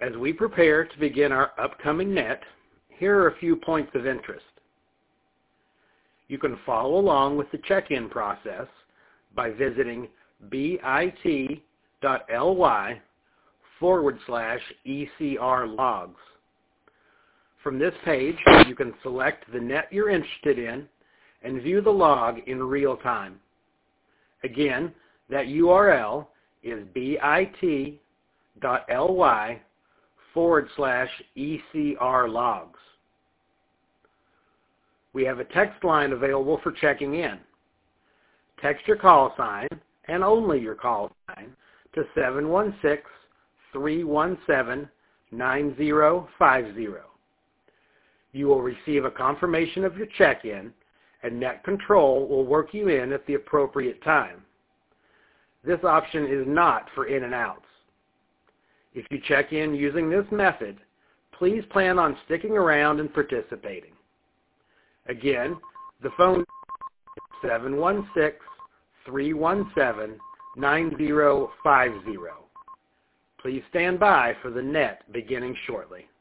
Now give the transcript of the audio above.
As we prepare to begin our upcoming net, here are a few points of interest. You can follow along with the check-in process by visiting bit.ly/ECR logs. From this page, you can select the net you're interested in and view the log in real time. Again, that URL is bit.ly/ECR logs. We have a text line available for checking in. Text your call sign, and only your call sign, to 716-317-9050. You will receive a confirmation of your check-in, and Net Control will work you in at the appropriate time. This option is not for in and outs. If you check in using this method, please plan on sticking around and participating. Again, the phone is 716-317-9050. Please stand by for the net beginning shortly.